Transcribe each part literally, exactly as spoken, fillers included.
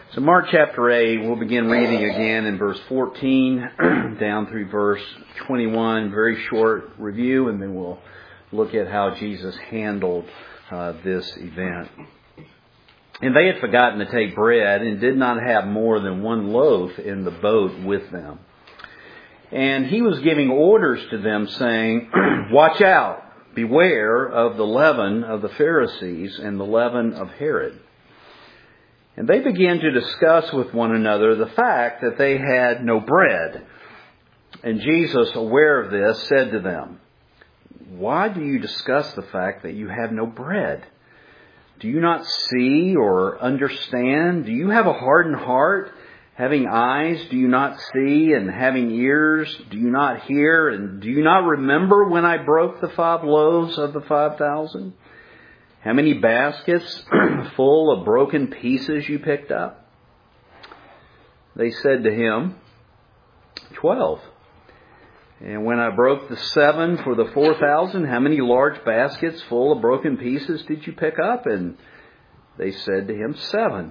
So Mark chapter eight, we'll begin reading again in verse fourteen down through verse twenty-one. Very short review, and then we'll look at how Jesus handled uh, this event. And they had forgotten to take bread and did not have more than one loaf in the boat with them. And he was giving orders to them, saying, "Watch out, beware of the leaven of the Pharisees and the leaven of Herod." And they began to discuss with one another the fact that they had no bread. And Jesus, aware of this, said to them, "Why do you discuss the fact that you have no bread? Do you not see or understand? Do you have a hardened heart? Having eyes, do you not see? And having ears, do you not hear? And do you not remember when I broke the five loaves of the five thousand? How many baskets full of broken pieces you picked up?" They said to him, "Twelve. And when I broke the seven for the four thousand, how many large baskets full of broken pieces did you pick up?" And they said to him, "Seven."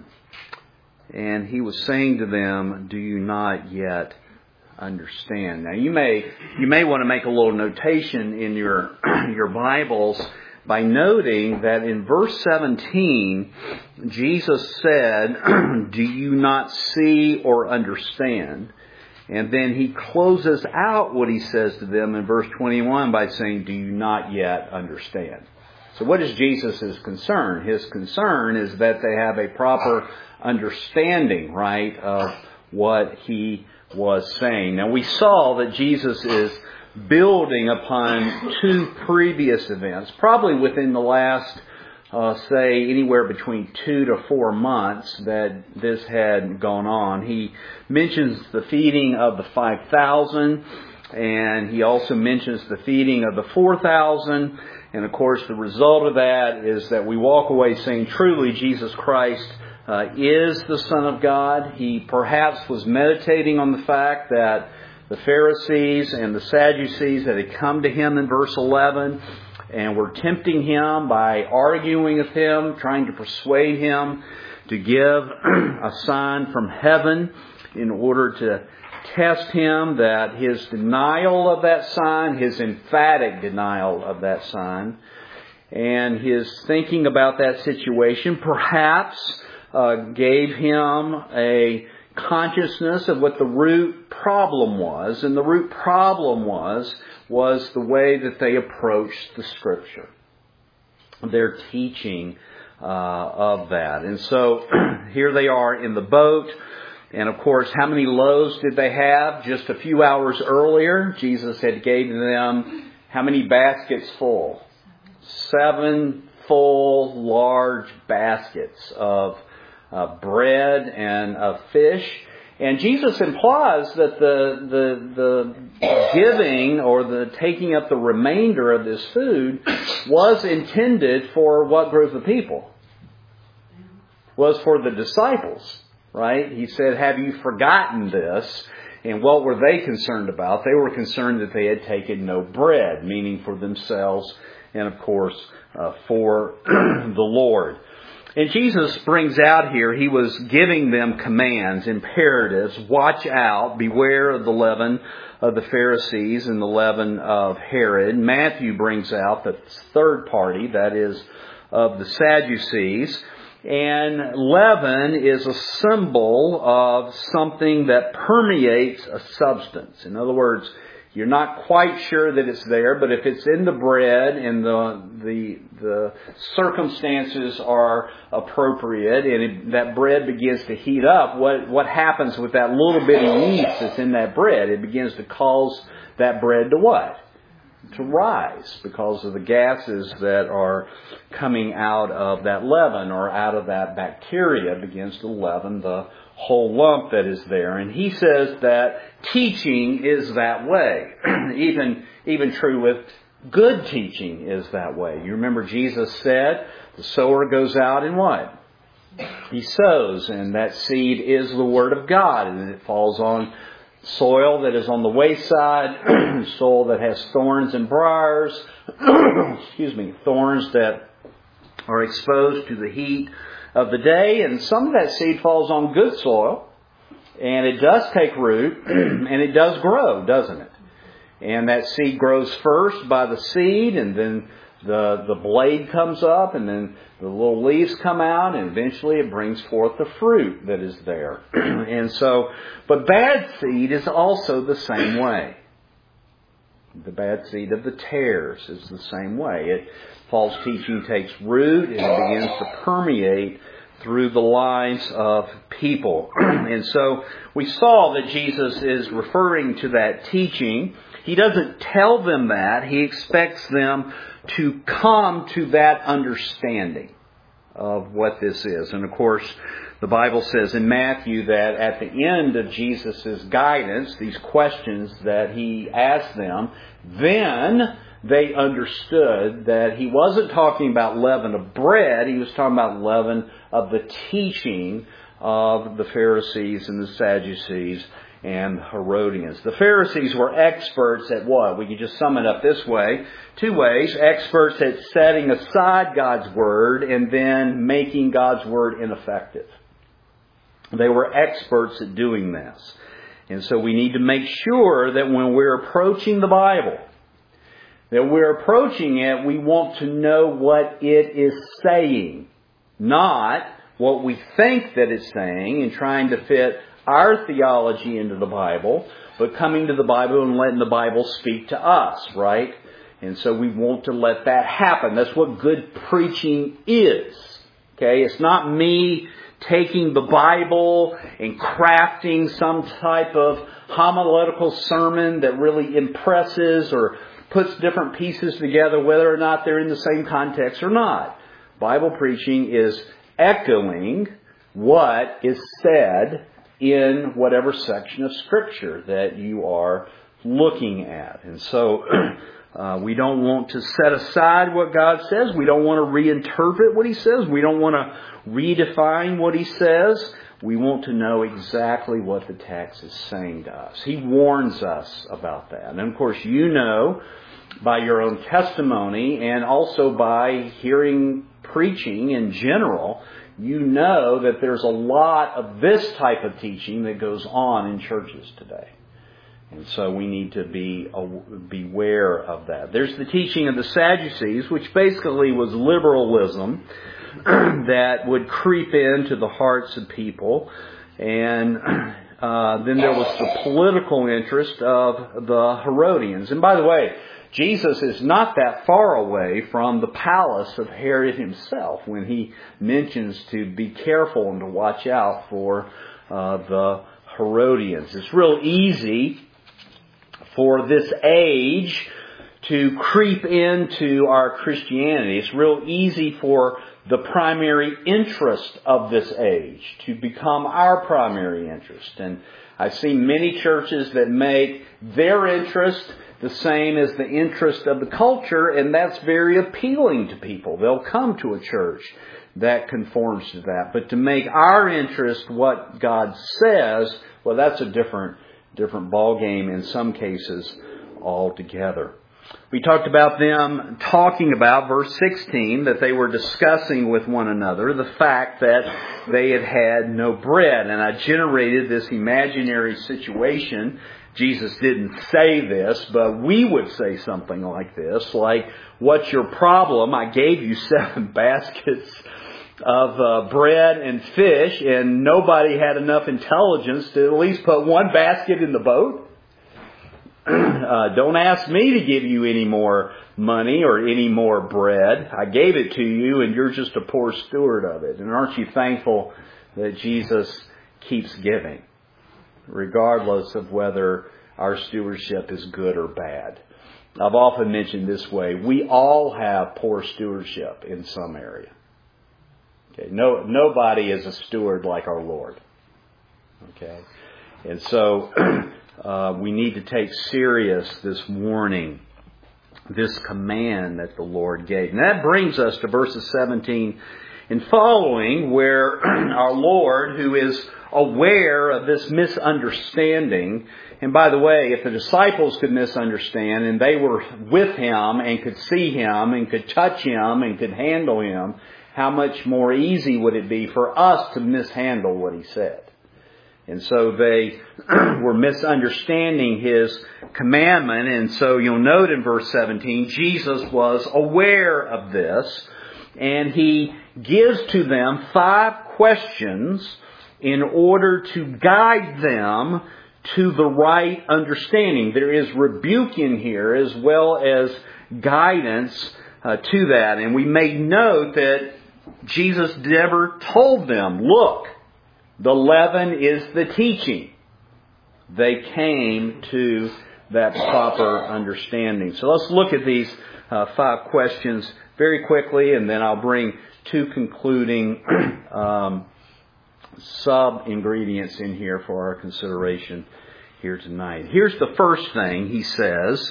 And he was saying to them, "Do you not yet understand?" Now you may you may want to make a little notation in your your Bibles by noting that in verse seventeen, Jesus said, "Do you not see or understand?" And then he closes out what he says to them in verse twenty-one by saying, "Do you not yet understand?" So what is Jesus' concern? His concern is that they have a proper understanding, right, of what he was saying. Now we saw that Jesus is building upon two previous events, probably within the last, uh, say, anywhere between two to four months that this had gone on. He mentions the feeding of the five thousand, and he also mentions the feeding of the four thousand. And of course, the result of that is that we walk away saying, truly, Jesus Christ uh, is the Son of God. He perhaps was meditating on the fact that the Pharisees and the Sadducees that had come to him in verse eleven and were tempting him by arguing with him, trying to persuade him to give a sign from heaven in order to test him, that his denial of that sign, his emphatic denial of that sign, and his thinking about that situation perhaps uh, gave him a consciousness of what the root problem was. And the root problem was, was the way that they approached the Scripture, their teaching uh, of that. And so here they are in the boat. And of course, how many loaves did they have? Just a few hours earlier, Jesus had gave them how many baskets full? Seven full, large baskets of uh, bread and of fish. And Jesus implies that the, the, the giving or the taking up the remainder of this food was intended for what group of people? Was for the disciples. Right? He said, "Have you forgotten this?" And what were they concerned about? They were concerned that they had taken no bread, meaning for themselves and, of course, uh, for the Lord. And Jesus brings out here, he was giving them commands, imperatives. Watch out, beware of the leaven of the Pharisees and the leaven of Herod. Matthew brings out the third party, that is, of the Sadducees. And leaven is a symbol of something that permeates a substance. In other words, you're not quite sure that it's there, but if it's in the bread and the the, the circumstances are appropriate and it, that bread begins to heat up, what, what happens with that little bit of yeast that's in that bread? It begins to cause that bread to what? To rise, because of the gases that are coming out of that leaven or out of that bacteria begins to leaven the whole lump that is there. And he says that teaching is that way. even, even true with good teaching is that way. You remember Jesus said, the sower goes out and what? He sows, and that seed is the Word of God, and it falls on soil that is on the wayside, soil that has thorns and briars, excuse me, thorns that are exposed to the heat of the day, and some of that seed falls on good soil, and it does take root, and it does grow, doesn't it? And that seed grows first by the seed, and then the the blade comes up, and then the little leaves come out, and eventually it brings forth the fruit that is there. And so, but bad seed is also the same way. The bad seed of the tares is the same way. It, false teaching takes root, and it begins to permeate through the lives of people. And so we saw that Jesus is referring to that teaching. He doesn't tell them that. He expects them to come to that understanding of what this is. And of course, the Bible says in Matthew that at the end of Jesus' guidance, these questions that He asked them, then they understood that He wasn't talking about leaven of bread. He was talking about leaven of the teaching of the Pharisees and the Sadducees and Herodians. The Pharisees were experts at what? We could just sum it up this way. Two ways. Experts at setting aside God's Word and then making God's Word ineffective. They were experts at doing this. And so we need to make sure that when we're approaching the Bible, that we're approaching it, we want to know what it is saying. Not what we think that it's saying and trying to fit our theology into the Bible, but coming to the Bible and letting the Bible speak to us, right? And so we want to let that happen. That's what good preaching is. Okay? It's not me taking the Bible and crafting some type of homiletical sermon that really impresses or puts different pieces together, whether or not they're in the same context or not. Bible preaching is echoing what is said in whatever section of Scripture that you are looking at. And so uh, we don't want to set aside what God says. We don't want to reinterpret what He says. We don't want to redefine what He says. We want to know exactly what the text is saying to us. He warns us about that. And of course, you know by your own testimony and also by hearing preaching in general, you know that there's a lot of this type of teaching that goes on in churches today. And so we need to be beware of that. There's the teaching of the Sadducees, which basically was liberalism that would creep into the hearts of people. And uh, then there was the political interest of the Herodians. And by the way, Jesus is not that far away from the palace of Herod himself when he mentions to be careful and to watch out for uh, the Herodians. It's real easy for this age to creep into our Christianity. It's real easy for the primary interest of this age to become our primary interest. And I've seen many churches that make their interest the same as the interest of the culture, and that's very appealing to people. They'll come to a church that conforms to that. But to make our interest what God says, well, that's a different different ballgame in some cases altogether. We talked about them talking about, verse sixteen, that they were discussing with one another the fact that they had had no bread. And I generated this imaginary situation. Jesus didn't say this, but we would say something like this, like, what's your problem? I gave you seven baskets of uh, bread and fish, and nobody had enough intelligence to at least put one basket in the boat. Uh, don't ask me to give you any more money or any more bread. I gave it to you, and you're just a poor steward of it. And aren't you thankful that Jesus keeps giving, regardless of whether our stewardship is good or bad? I've often mentioned this way: we all have poor stewardship in some area. Okay, no, nobody is a steward like our Lord. Okay, and so uh, we need to take serious this warning, this command that the Lord gave. And that brings us to verses seventeen and following, where our Lord, who is aware of this misunderstanding, and by the way, if the disciples could misunderstand and they were with Him and could see Him and could touch Him and could handle Him, how much more easy would it be for us to mishandle what He said? And so they were misunderstanding His commandment. And so you'll note in verse seventeen, Jesus was aware of this. And He gives to them five questions in order to guide them to the right understanding. There is rebuke in here as well as guidance uh, to that. And we may note that Jesus never told them, look, the leaven is the teaching. They came to that proper understanding. So let's look at these uh, five questions very quickly, and then I'll bring two concluding um, sub-ingredients in here for our consideration here tonight. Here's the first thing He says.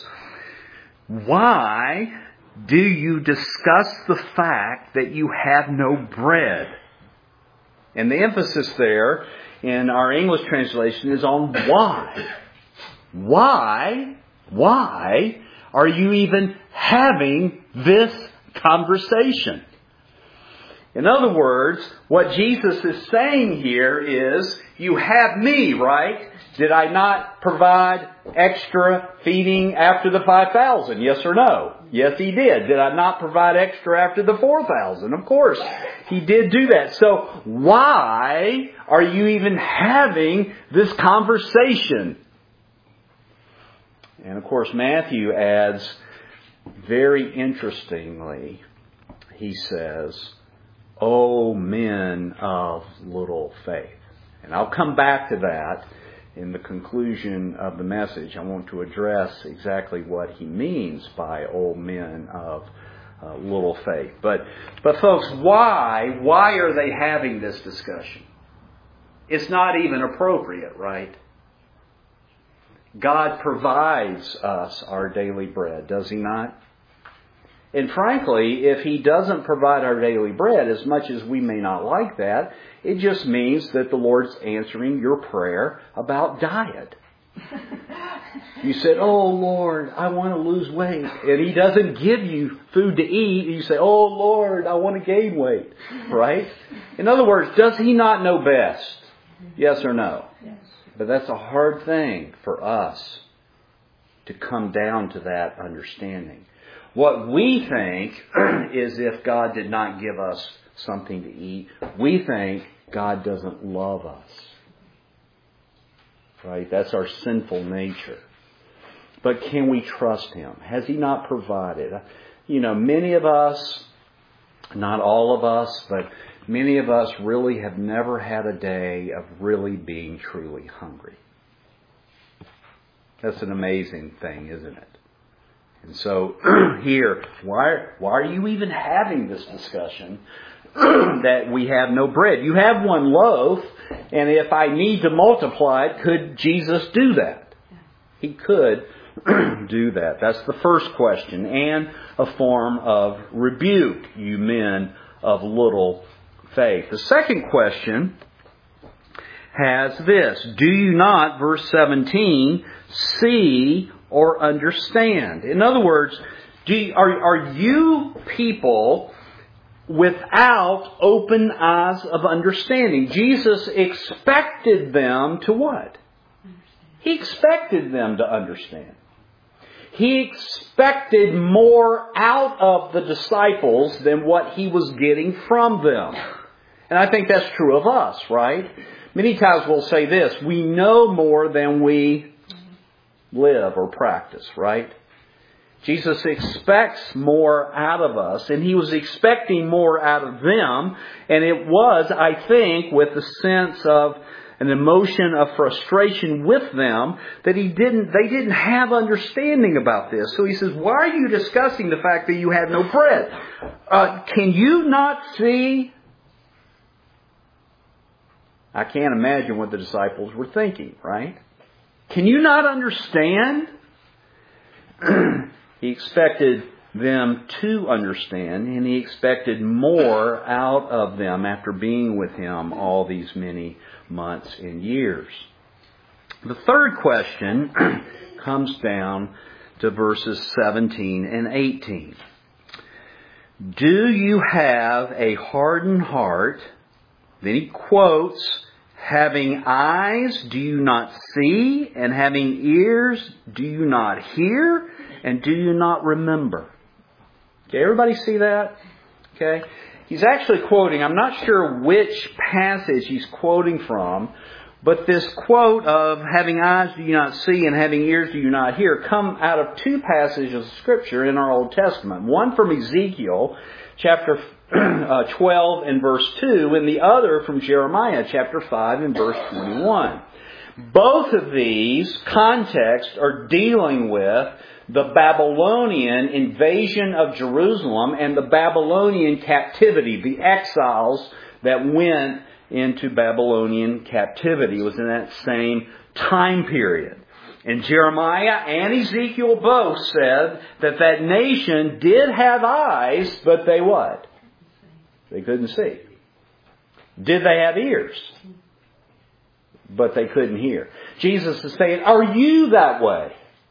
Why do you discuss the fact that you have no bread? And the emphasis there in our English translation is on why. Why, why are you even having this conversation? In other words, what Jesus is saying here is, you have me, right? Did I not provide extra feeding after the five thousand? Yes or no? Yes, He did. Did I not provide extra after the four thousand? Of course, He did do that. So why are you even having this conversation? And of course, Matthew adds, very interestingly, he says, O men of little faith. And I'll come back to that in the conclusion of the message. I want to address exactly what he means by O men of uh, little faith. But, but folks, why, why are they having this discussion? It's not even appropriate, right? God provides us our daily bread, does He not? And frankly, if He doesn't provide our daily bread, as much as we may not like that, it just means that the Lord's answering your prayer about diet. You said, oh Lord, I want to lose weight. And He doesn't give you food to eat. You say, oh Lord, I want to gain weight. Right? In other words, does He not know best? Yes or no? Yes. But that's a hard thing for us to come down to that understanding. What we think is if God did not give us something to eat, we think God doesn't love us. Right? That's our sinful nature. But can we trust Him? Has He not provided? You know, many of us, not all of us, but many of us really have never had a day of really being truly hungry. That's an amazing thing, isn't it? And so here, why, why are you even having this discussion that we have no bread? You have one loaf, and if I need to multiply it, could Jesus do that? He could do that. That's the first question, and a form of rebuke, you men of little faith. The second question has this: do you not, verse seventeen, see or understand? In other words, do you, are, are you people without open eyes of understanding? Jesus expected them to what? He expected them to understand. He expected more out of the disciples than what He was getting from them. And I think that's true of us, right? Many times we'll say this: we know more than we live or practice, right? Jesus expects more out of us, and He was expecting more out of them. And it was, I think, with a sense of an emotion of frustration with them that he didn't, they didn't have understanding about this. So He says, why are you discussing the fact that you have no bread? Uh, can you not see? I can't imagine what the disciples were thinking, right? Can you not understand? He expected them to understand, and He expected more out of them after being with Him all these many months and years. The third question comes down to verses seventeen and eighteen. Do you have a hardened heart? Then he quotes, having eyes, do you not see? And having ears, do you not hear? And do you not remember? Okay, everybody see that? Okay. He's actually quoting, I'm not sure which passage he's quoting from, but this quote of having eyes do you not see and having ears do you not hear come out of two passages of Scripture in our Old Testament. One from Ezekiel chapter twelve and verse two, and the other from Jeremiah chapter five and verse twenty-one. Both of these contexts are dealing with the Babylonian invasion of Jerusalem and the Babylonian captivity, the exiles that went into Babylonian captivity. It was in that same time period. And Jeremiah and Ezekiel both said that that nation did have eyes, but they what? They couldn't see. Did they have ears? But they couldn't hear. Jesus is saying, are you that way?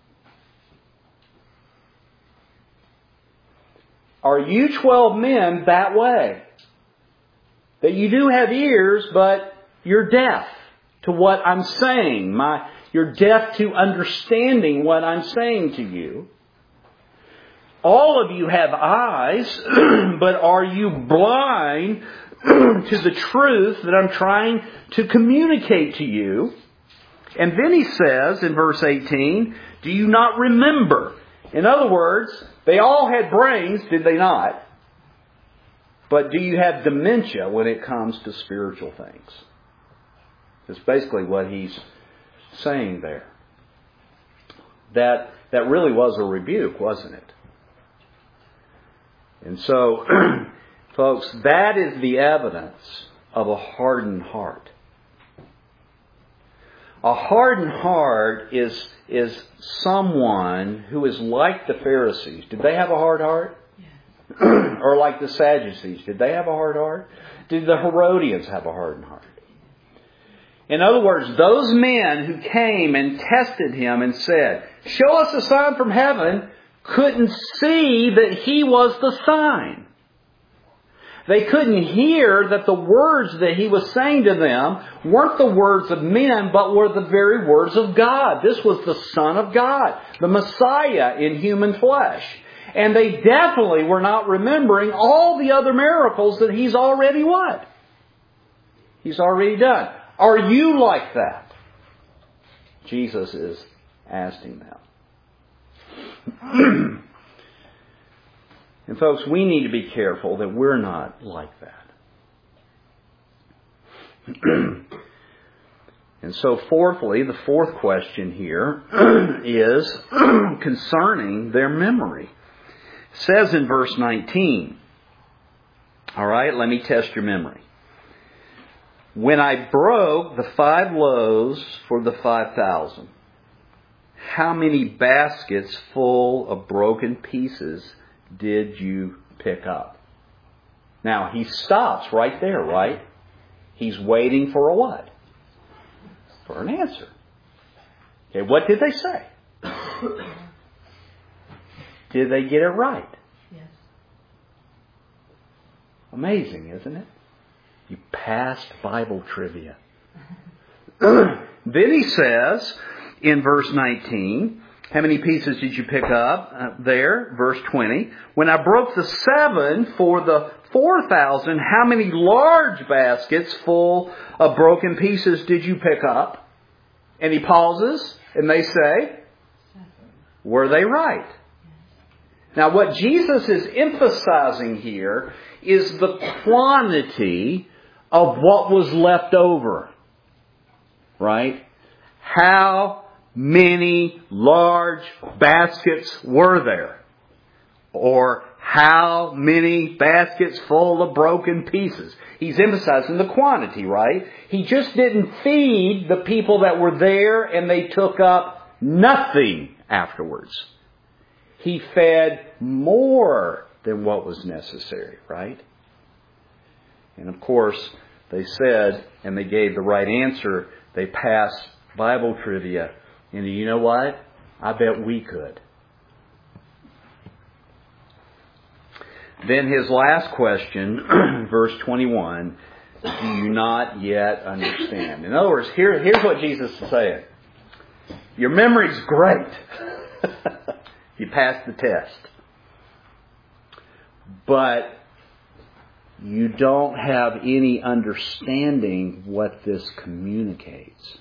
Are you twelve men that way? That you do have ears, but you're deaf to what I'm saying. My, you're deaf to understanding what I'm saying to you. All of you have eyes, but are you blind to the truth that I'm trying to communicate to you? And then he says in verse eighteen, do you not remember? In other words, they all had brains, did they not? But do you have dementia when it comes to spiritual things? That's basically what he's saying there. That, that really was a rebuke, wasn't it? And so, folks, that is the evidence of a hardened heart. A hardened heart is, is someone who is like the Pharisees. Did they have a hard heart? Yes. Or like the Sadducees. Did they have a hard heart? Did the Herodians have a hardened heart? In other words, those men who came and tested him and said, show us a sign from heaven, couldn't see that he was the sign. They couldn't hear that the words that he was saying to them weren't the words of men, but were the very words of God. This was the Son of God, the Messiah in human flesh. And they definitely were not remembering all the other miracles that he's already what? He's already done. Are you like that? Jesus is asking them. And folks, we need to be careful that we're not like that. And so fourthly, the fourth question here is concerning their memory. It says in verse nineteen, all right, let me test your memory. When I broke the five loaves for the five thousand, how many baskets full of broken pieces did you pick up? Now, he stops right there, right? He's waiting for a what? For an answer. Okay, what did they say? Did they get it right? Yes. Amazing, isn't it? You passed Bible trivia. Then he says in verse nineteen, how many pieces did you pick up uh, there? Verse twenty. When I broke the seven for the four thousand, how many large baskets full of broken pieces did you pick up? And he pauses and they say, were they right? Now what Jesus is emphasizing here is the quantity of what was left over. Right? How many large baskets were there? Or how many baskets full of broken pieces? He's emphasizing the quantity, right? He just didn't feed the people that were there and they took up nothing afterwards. He fed more than what was necessary, right? And of course, they said, and they gave the right answer, they passed Bible trivia. And you know what? I bet we could. Then his last question, verse twenty-one, do you not yet understand? In other words, here, here's what Jesus is saying. Your memory's great. You passed the test. But you don't have any understanding what this communicates.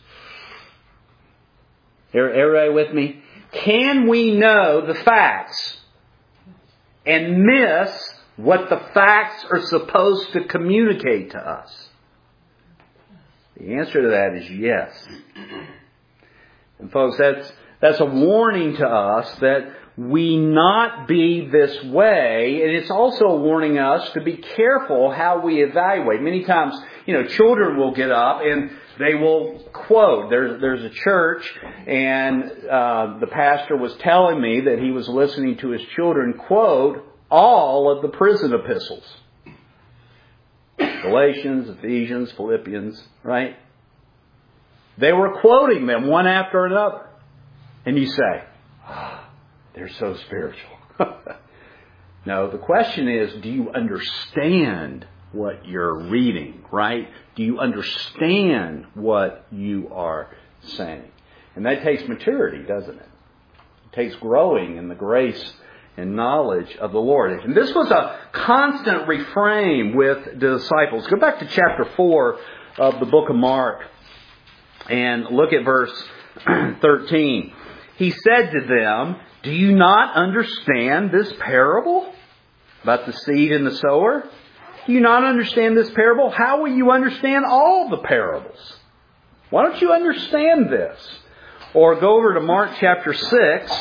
Everybody with me? Can we know the facts and miss what the facts are supposed to communicate to us? The answer to that is yes. And folks, that's that's a warning to us that we not be this way. And it's also warning us to be careful how we evaluate. Many times, you know, children will get up and they will quote. There's, there's a church, and uh, the pastor was telling me that he was listening to his children quote all of the prison epistles. Galatians, Ephesians, Philippians, right? They were quoting them one after another. And you say, ah, they're so spiritual. No, the question is, do you understand what you're reading, right? Do you understand what you are saying? And that takes maturity, doesn't it? It takes growing in the grace and knowledge of the Lord. And this was a constant refrain with the disciples. Go back to chapter four of the book of Mark and look at verse thirteen. He said to them, do you not understand this parable about the seed and the sower? Do you not understand this parable? How will you understand all the parables? Why don't you understand this? Or go over to Mark chapter six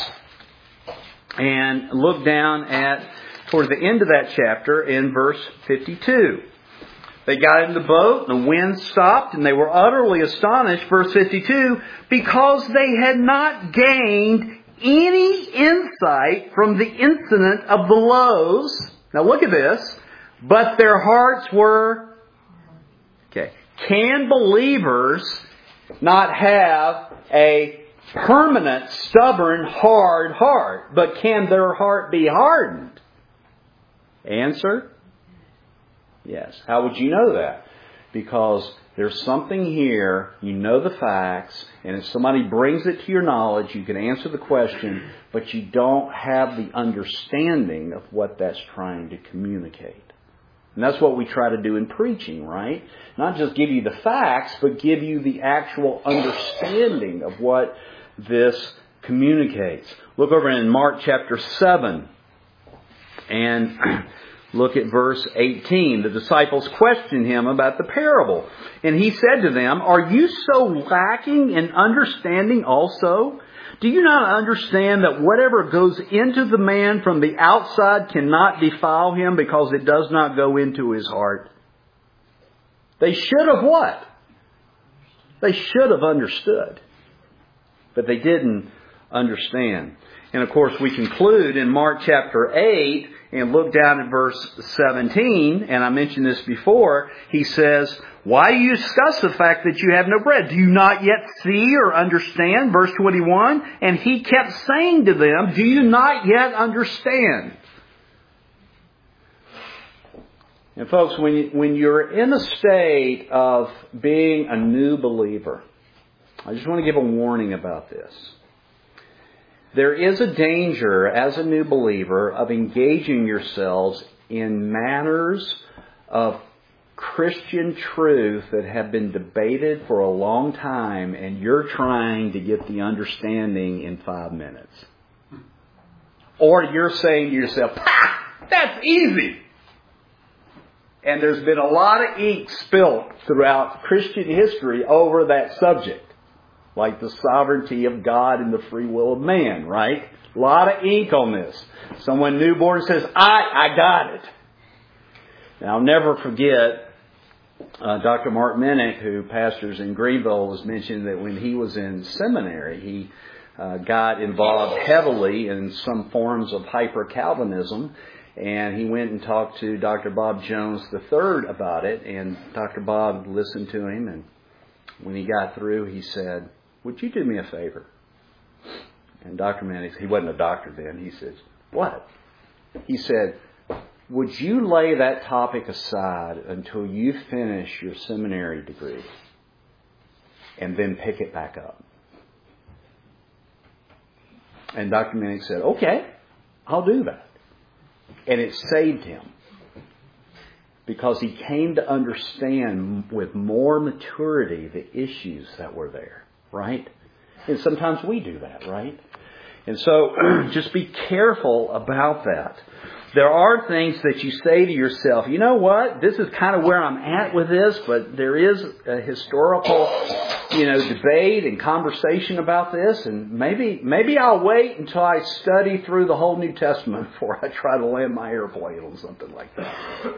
and look down at toward the end of that chapter in verse fifty-two. They got in the boat, the wind stopped, and they were utterly astonished, verse fifty-two, because they had not gained any insight from the incident of the loaves. Now look at this. But their hearts were... Okay. Can believers not have a permanent, stubborn, hard heart? But can their heart be hardened? Answer? Yes. How would you know that? Because there's something here, you know the facts, and if somebody brings it to your knowledge, you can answer the question, but you don't have the understanding of what that's trying to communicate. And that's what we try to do in preaching, right? Not just give you the facts, but give you the actual understanding of what this communicates. Look over in Mark chapter seven and look at verse eighteen. The disciples questioned him about the parable. And he said to them, are you so lacking in understanding also? Do you not understand that whatever goes into the man from the outside cannot defile him because it does not go into his heart? They should have what? They should have understood. But they didn't understand. And of course we conclude in Mark chapter eight and look down at verse seventeen. And I mentioned this before. He says, why do you discuss the fact that you have no bread? Do you not yet see or understand? Verse twenty-one. And he kept saying to them, do you not yet understand? And folks, when, you, when you're in a state of being a new believer, I just want to give a warning about this. There is a danger as a new believer of engaging yourselves in matters of Christian truth that have been debated for a long time, and you're trying to get the understanding in five minutes. Or you're saying to yourself, "Ha! That's easy!" And there's been a lot of ink spilt throughout Christian history over that subject. Like the sovereignty of God and the free will of man, right? A lot of ink on this. Someone newborn says, I, I got it. Now, I'll never forget uh, Doctor Mark Minnick, who pastors in Greenville, was mentioning that when he was in seminary, he uh, got involved heavily in some forms of hyper-Calvinism. And he went and talked to Doctor Bob Jones the third about it. And Doctor Bob listened to him. And when he got through, he said, would you do me a favor? And Doctor Minnick, he wasn't a doctor then. He says, what? He said, would you lay that topic aside until you finish your seminary degree and then pick it back up? And Doctor Minnick said, okay, I'll do that. And it saved him. Because he came to understand with more maturity the issues that were there, right? And sometimes we do that, right? And so just be careful about that. There are things that you say to yourself, you know what? This is kind of where I'm at with this, but there is a historical, you know, debate and conversation about this, and maybe maybe I'll wait until I study through the whole New Testament before I try to land my airplane on something like that.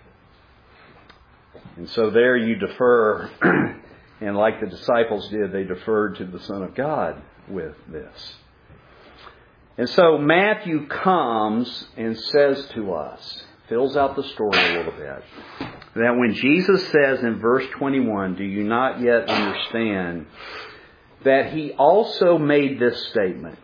And so there you defer, and like the disciples did, they deferred to the Son of God with this. And so Matthew comes and says to us, fills out the story a little bit, that when Jesus says in verse twenty-one, do you not yet understand, that he also made this statement,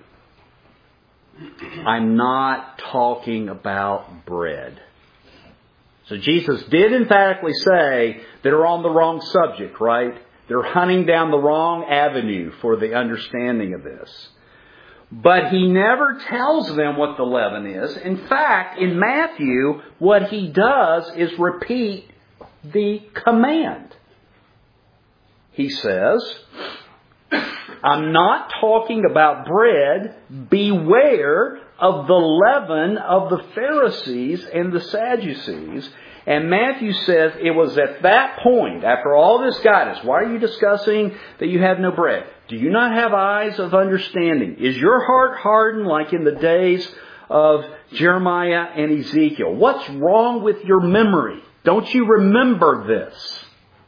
I'm not talking about bread. So Jesus did emphatically say they're on the wrong subject, right? They're hunting down the wrong avenue for the understanding of this. But he never tells them what the leaven is. In fact, in Matthew, what he does is repeat the command. He says, I'm not talking about bread. Beware of the leaven of the Pharisees and the Sadducees. And Matthew says it was at that point, after all this guidance, why are you discussing that you have no bread? Do you not have eyes of understanding? Is your heart hardened like in the days of Jeremiah and Ezekiel? What's wrong with your memory? Don't you remember this?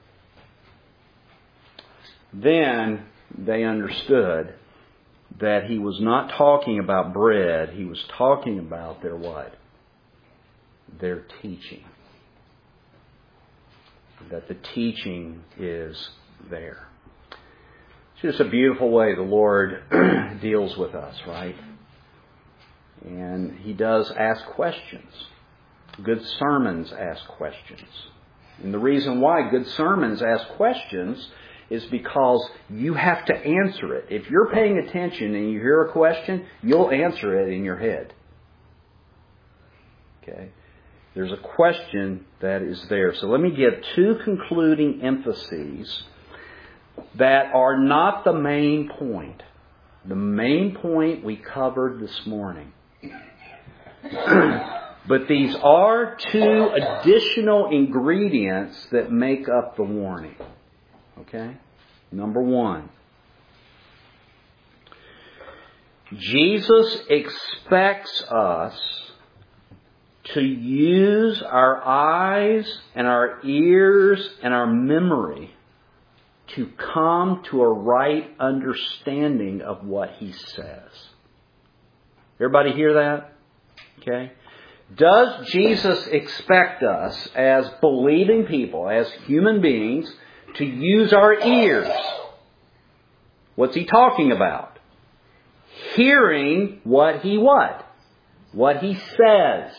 Then they understood that he was not talking about bread. He was talking about their what? Their teaching. That the teaching is there. It's just a beautiful way the Lord deals with us, right? And He does ask questions. Good sermons ask questions. And the reason why good sermons ask questions is because you have to answer it. If you're paying attention and you hear a question, you'll answer it in your head. Okay? There's a question that is there. So let me give two concluding emphases that are not the main point. The main point we covered this morning. But these are two additional ingredients that make up the warning. Okay? Number one. Jesus expects us to use our eyes and our ears and our memory to come to a right understanding of what He says. Everybody hear that? Okay? Does Jesus expect us as believing people, as human beings, to use our ears? What's He talking about? Hearing what He what? What He says.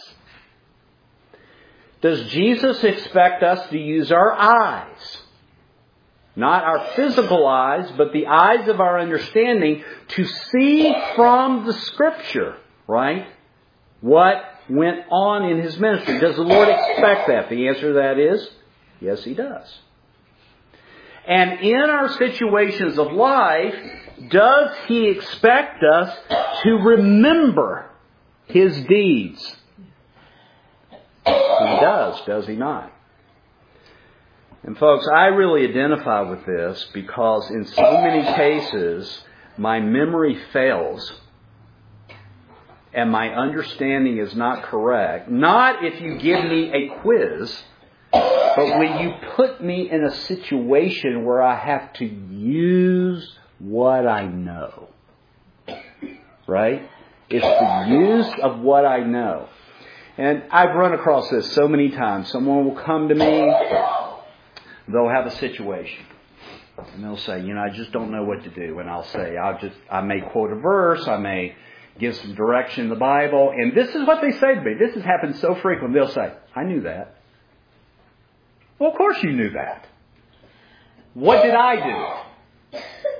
Does Jesus expect us to use our eyes? Not our physical eyes, but the eyes of our understanding to see from the Scripture, right? What went on in His ministry. Does the Lord expect that? The answer to that is, yes, He does. And in our situations of life, does He expect us to remember His deeds? He does, does He not? And folks, I really identify with this because in so many cases, my memory fails and my understanding is not correct. Not if you give me a quiz, but when you put me in a situation where I have to use what I know. Right? It's the use of what I know. And I've run across this so many times. Someone will come to me, they'll have a situation. And they'll say, you know, I just don't know what to do. And I'll say, I'll just, I may quote a verse, I may give some direction in the Bible. And this is what they say to me. This has happened so frequently. They'll say, I knew that. Well, of course you knew that. What did I do?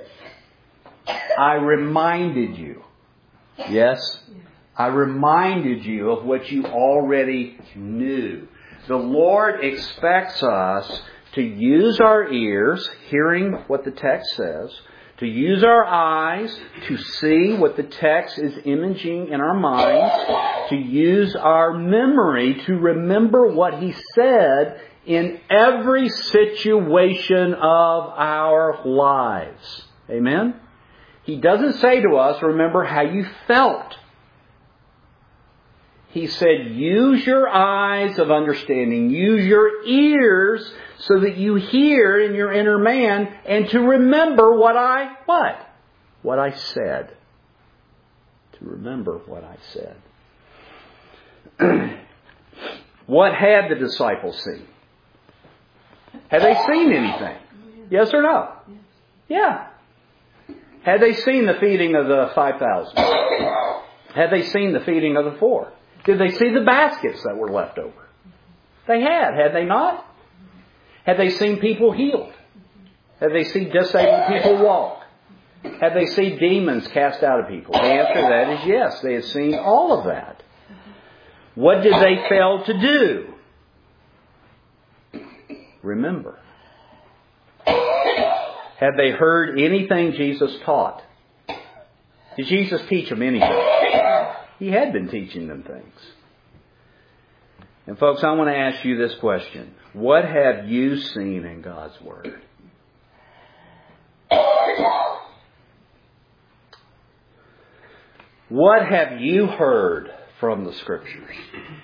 I reminded you. Yes? I reminded you of what you already knew. The Lord expects us to use our ears, hearing what the text says, to use our eyes to see what the text is imaging in our minds, to use our memory to remember what He said in every situation of our lives. Amen? He doesn't say to us, remember how you felt. He said, use your eyes of understanding, use your ears so that you hear in your inner man, and to remember what I, what? What I said. To remember what I said. What had the disciples seen? Had they seen anything? Yes or no? Yeah. Had they seen the feeding of the five thousand? Had they seen the feeding of the four? Did they see the baskets that were left over? They had, had they not? Had they seen people healed? Had they seen disabled people walk? Had they seen demons cast out of people? The answer to that is yes. They had seen all of that. What did they fail to do? Remember. Had they heard anything Jesus taught? Did Jesus teach them anything? He had been teaching them things. And folks, I want to ask you this question. What have you seen in God's Word? What have you heard from the Scriptures?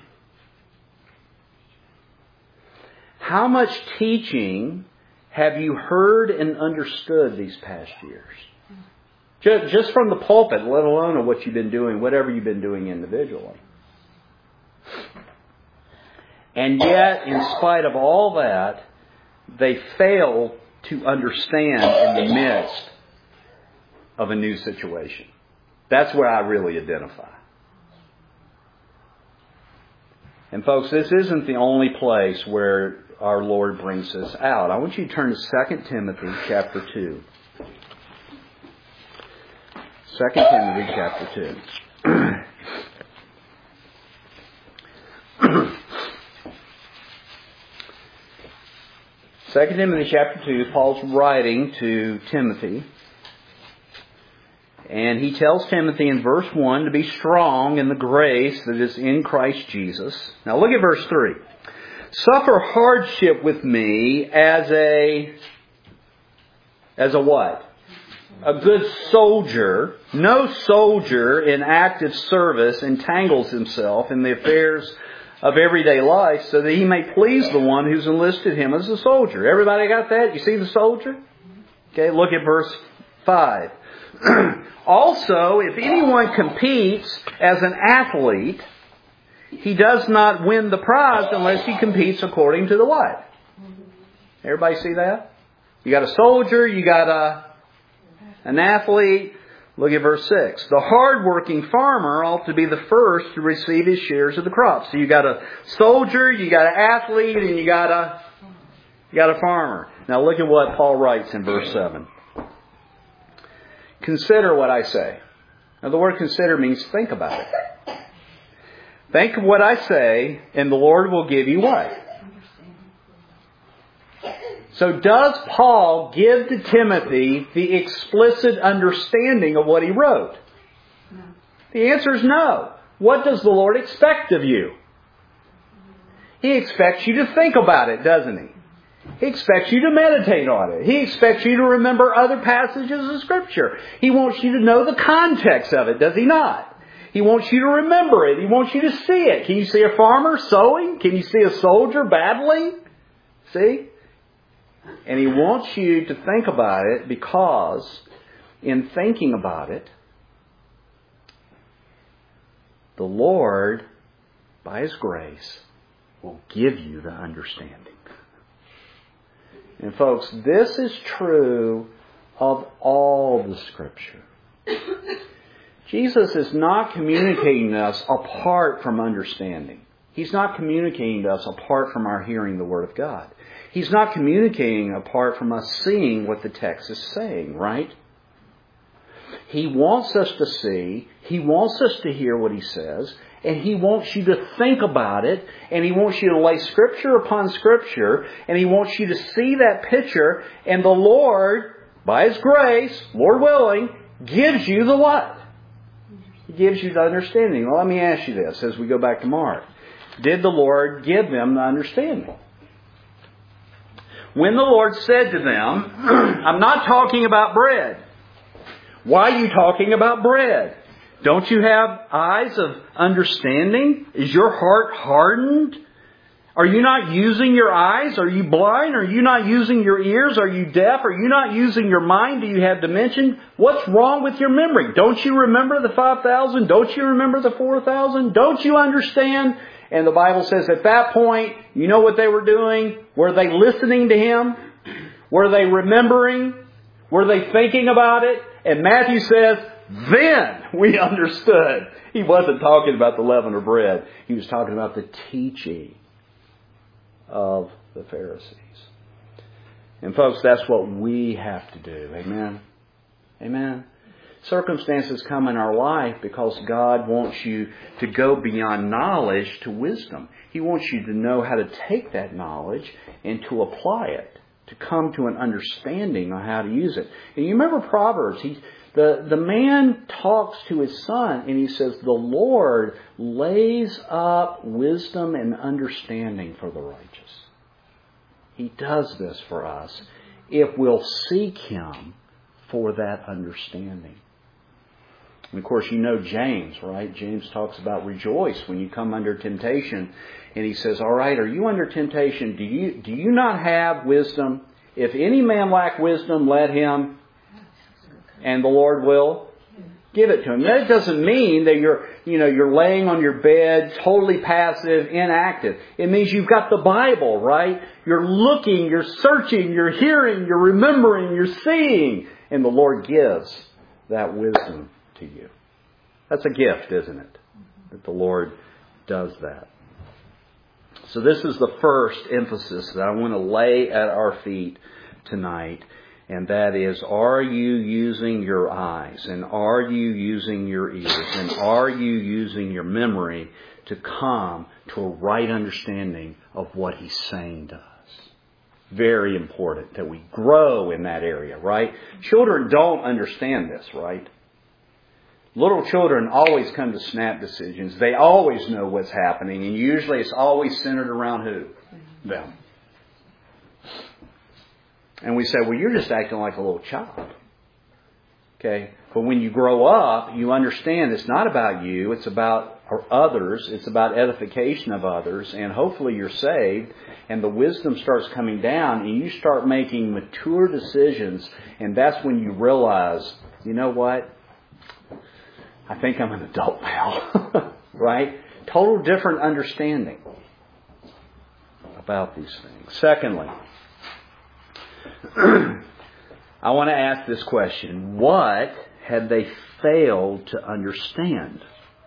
How much teaching have you heard and understood these past years? Just from the pulpit, let alone what you've been doing, whatever you've been doing individually. And yet, in spite of all that, they fail to understand in the midst of a new situation. That's where I really identify. And folks, this isn't the only place where our Lord brings us out. I want you to turn to Second Timothy chapter two. Second Timothy chapter two. Second Timothy chapter two, Paul's writing to Timothy. And he tells Timothy in verse one to be strong in the grace that is in Christ Jesus. Now look at verse three. Suffer hardship with me as a, as a what? A good soldier. No soldier in active service entangles himself in the affairs of everyday life so that he may please the one who's enlisted him as a soldier. Everybody got that? You see the soldier? Okay, look at verse five. Also, if anyone competes as an athlete, he does not win the prize unless he competes according to the what? Everybody see that? You got a soldier, you got a an athlete. Look at verse six. The hard-working farmer ought to be the first to receive his shares of the crop. So you got a soldier, you got an athlete, and you got a you got a farmer. Now look at what Paul writes in verse seven. Consider what I say. Now the word consider means think about it. Think of what I say, and the Lord will give you what? So does Paul give to Timothy the explicit understanding of what he wrote? No. The answer is no. What does the Lord expect of you? He expects you to think about it, doesn't he? He expects you to meditate on it. He expects you to remember other passages of Scripture. He wants you to know the context of it, does he not? He wants you to remember it. He wants you to see it. Can you see a farmer sowing? Can you see a soldier battling? See? And he wants you to think about it because in thinking about it, the Lord, by His grace, will give you the understanding. And folks, this is true of all the Scripture. Jesus is not communicating to us apart from understanding. He's not communicating to us apart from our hearing the Word of God. He's not communicating apart from us seeing what the text is saying, right? He wants us to see, He wants us to hear what He says, and He wants you to think about it, and He wants you to lay Scripture upon Scripture, and He wants you to see that picture, and the Lord, by His grace, Lord willing, gives you the what? He gives you the understanding. Well, let me ask you this as we go back to Mark. Did the Lord give them the understanding? When the Lord said to them, I'm not talking about bread. Why are you talking about bread? Don't you have eyes of understanding? Is your heart hardened? Are you not using your eyes? Are you blind? Are you not using your ears? Are you deaf? Are you not using your mind? Do you have dementia? What's wrong with your memory? Don't you remember the five thousand? Don't you remember the four thousand? Don't you understand? And the Bible says at that point, you know what they were doing? Were they listening to Him? Were they remembering? Were they thinking about it? And Matthew says, then we understood. He wasn't talking about the leaven or bread. He was talking about the teaching of the Pharisees. And folks, that's what we have to do. Amen? Amen? Circumstances come in our life because God wants you to go beyond knowledge to wisdom. He wants you to know how to take that knowledge and to apply it, to come to an understanding on how to use it. And you remember Proverbs, he, the, the man talks to his son and he says, the Lord lays up wisdom and understanding for the righteous. He does this for us if we'll seek Him for that understanding. And of course, you know James, right? James talks about rejoice when you come under temptation. And he says, all right, are you under temptation? Do you, do you not have wisdom? If any man lack wisdom, let him, and the Lord will give it to him. That doesn't mean that you're, you know, you're laying on your bed, totally passive, inactive. It means you've got the Bible, right? You're looking, you're searching, you're hearing, you're remembering, you're seeing. And the Lord gives that wisdom to you. That's a gift, isn't it? That the Lord does that. So this is the first emphasis that I want to lay at our feet tonight. And that is, are you using your eyes? And are you using your ears? And are you using your memory to come to a right understanding of what He's saying to us? Very important that we grow in that area, right? Children don't understand this, right? Little children always come to snap decisions. They always know what's happening. And usually it's always centered around who? Them. And we say, well, you're just acting like a little child. Okay? But when you grow up, you understand it's not about you. It's about others. It's about edification of others. And hopefully you're saved. And the wisdom starts coming down. And you start making mature decisions. And that's when you realize, you know what? I think I'm an adult now. Right? Total different understanding about these things. Secondly, I want to ask this question. What had they failed to understand?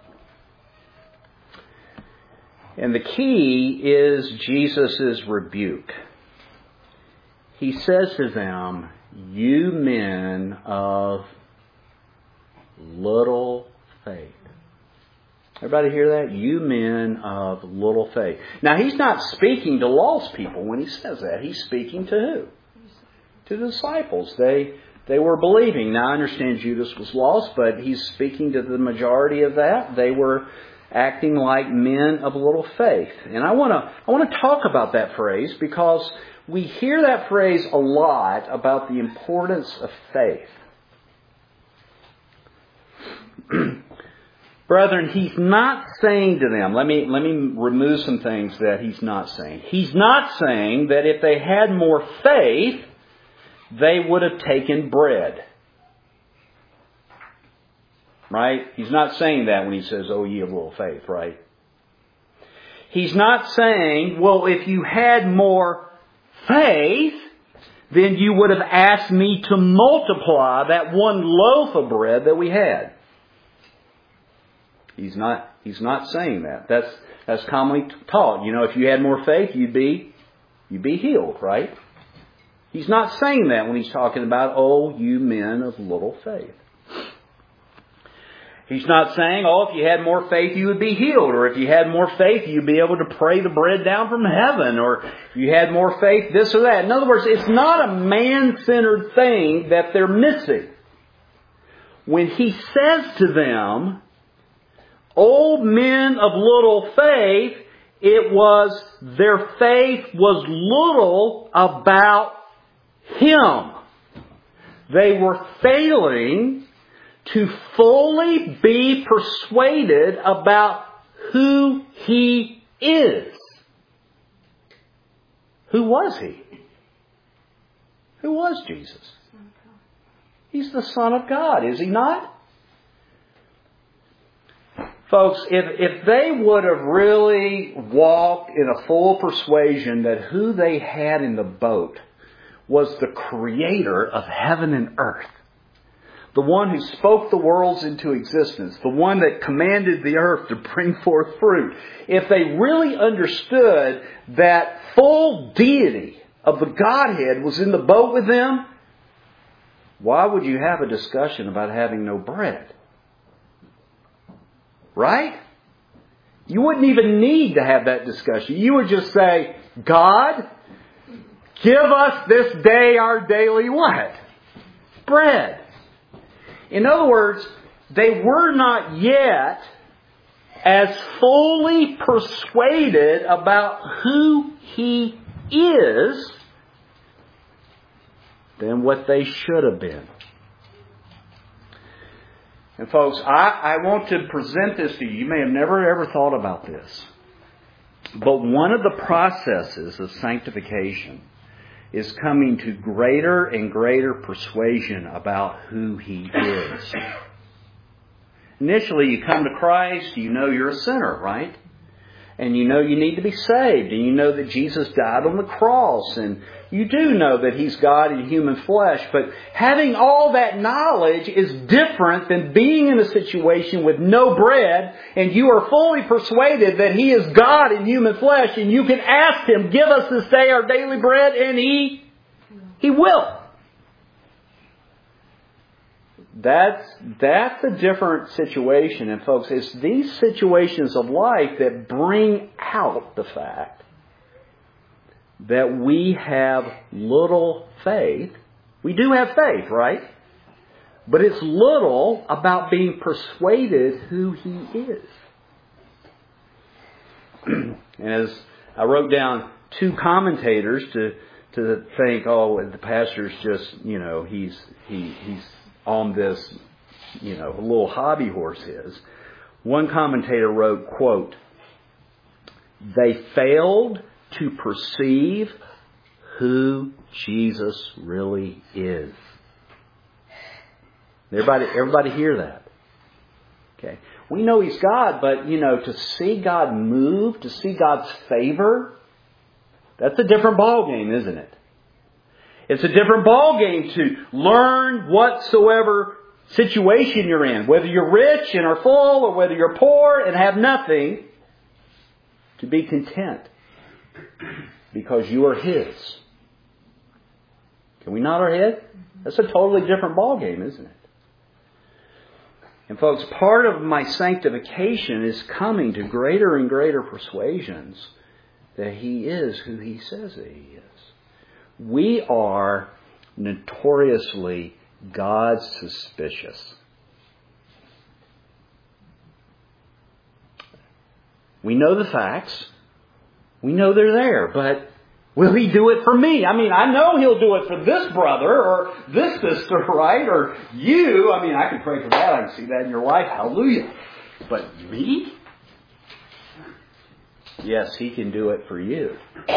And the key is Jesus' rebuke. He says to them, you men of little faith. Everybody hear that? You men of little faith. Now, He's not speaking to lost people when He says that. He's speaking to who? To the disciples. They they were believing. Now, I understand Judas was lost, but He's speaking to the majority of that. They were acting like men of little faith. And I want to I want to talk about that phrase because we hear that phrase a lot about the importance of faith. Brethren, He's not saying to them, let me let me remove some things that He's not saying. He's not saying that if they had more faith, they would have taken bread. Right? He's not saying that when He says, oh, ye of little faith, right? He's not saying, well, if you had more faith, then you would have asked me to multiply that one loaf of bread that we had. He's not, he's not saying that. That's, that's commonly taught. You know, if you had more faith, you'd be, you'd be healed, right? He's not saying that when he's talking about, oh, you men of little faith. He's not saying, oh, if you had more faith, you would be healed. Or if you had more faith, you'd be able to pray the bread down from heaven. Or if you had more faith, this or that. In other words, it's not a man-centered thing that they're missing. When he says to them, "O men of little faith," it was their faith was little about Him. They were failing to fully be persuaded about who He is. Who was He? Who was Jesus? He's the Son of God, is He not? Folks, if, if they would have really walked in a full persuasion that who they had in the boat was the Creator of heaven and earth, the one who spoke the worlds into existence, the one that commanded the earth to bring forth fruit, if they really understood that full deity of the Godhead was in the boat with them, why would you have a discussion about having no bread? Right? You wouldn't even need to have that discussion. You would just say, God, give us this day our daily what? Bread. In other words, they were not yet as fully persuaded about who He is than what they should have been. And folks, I, I want to present this to you. You may have never ever thought about this. But one of the processes of sanctification is coming to greater and greater persuasion about who He is. Initially, you come to Christ, you know you're a sinner, right? And you know you need to be saved. And you know that Jesus died on the cross. And you do know that He's God in human flesh. But having all that knowledge is different than being in a situation with no bread and you are fully persuaded that He is God in human flesh and you can ask Him, give us this day our daily bread, and He, He will. That's, that's a different situation. And folks, it's these situations of life that bring out the fact that we have little faith. We do have faith, right? But it's little about being persuaded who He is. And as I wrote down two commentators to to think, oh, the pastor's just, you know, he's he he's on this, you know, a little hobby horse is. One commentator wrote, quote, "They failed to perceive who Jesus really is." Everybody, everybody hear that? Okay. We know He's God, but, you know, to see God move, to see God's favor, that's a different ballgame, isn't it? It's a different ballgame to learn whatsoever situation you're in, whether you're rich and are full or whether you're poor and have nothing, to be content because you are His. Can we nod our head? That's a totally different ballgame, isn't it? And folks, part of my sanctification is coming to greater and greater persuasions that He is who He says that He is. We are notoriously God suspicious. We know the facts. We know they're there, but will He do it for me? I mean, I know He'll do it for this brother or this sister, right? Or you. I mean, I can pray for that. I can see that in your life. Hallelujah. But me? Yes, He can do it for you.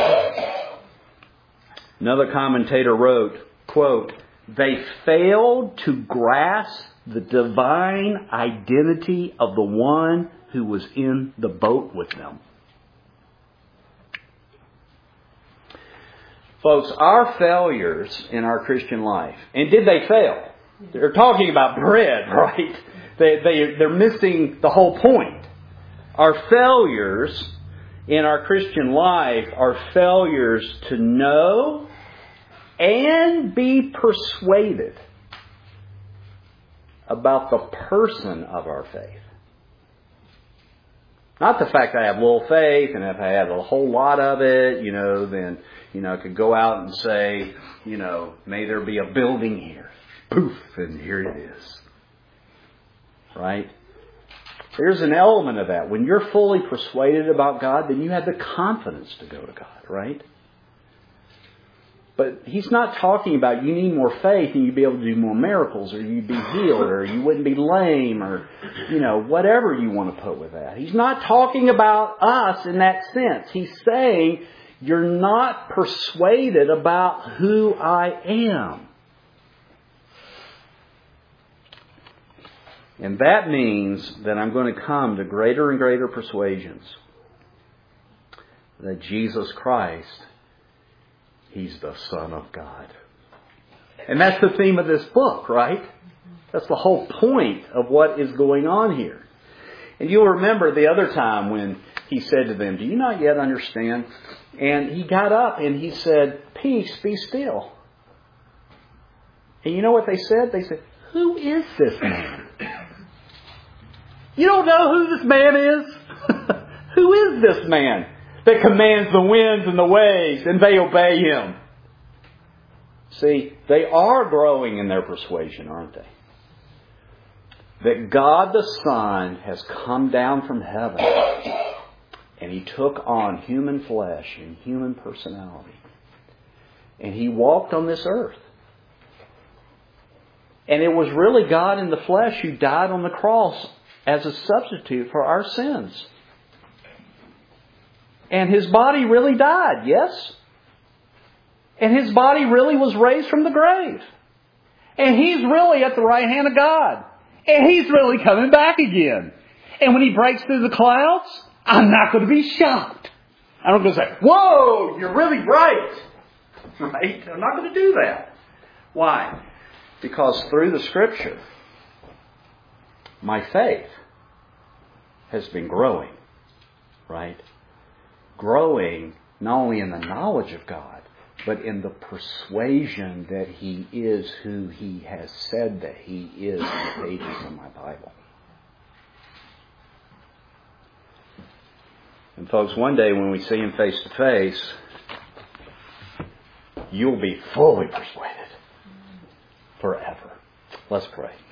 Another commentator wrote, quote, "They failed to grasp the divine identity of the one who was in the boat with them." Folks, our failures in our Christian life, and did they fail? They're talking about bread, right? They, they, they're missing the whole point. Our failures in our Christian life are failures to know and be persuaded about the person of our faith. Not the fact that I have little faith, and if I had a whole lot of it, you know, then, you know, I could go out and say, you know, may there be a building here. Poof, and here it is. Right? There's an element of that. When you're fully persuaded about God, then you have the confidence to go to God, right? But He's not talking about you need more faith and you'd be able to do more miracles, or you'd be healed, or you wouldn't be lame, or, you know, whatever you want to put with that. He's not talking about us in that sense. He's saying you're not persuaded about who I am. And that means that I'm going to come to greater and greater persuasions that Jesus Christ, He's the Son of God. And that's the theme of this book, right? That's the whole point of what is going on here. And you'll remember the other time when He said to them, do you not yet understand? And He got up and He said, peace, be still. And you know what they said? They said, who is this man? You don't know who this man is? Who is this man that commands the winds and the waves and they obey Him? See, they are growing in their persuasion, aren't they? That God the Son has come down from heaven and He took on human flesh and human personality. And He walked on this earth. And it was really God in the flesh who died on the cross as a substitute for our sins. And His body really died, yes? And His body really was raised from the grave. And He's really at the right hand of God. And He's really coming back again. And when He breaks through the clouds, I'm not going to be shocked. I'm not going to say, whoa, you're really right. Right? I'm not going to do that. Why? Because through the Scripture, my faith has been growing, right? Growing not only in the knowledge of God, but in the persuasion that He is who He has said that He is in the pages of my Bible. And folks, one day when we see Him face to face, you'll be fully persuaded forever. Let's pray.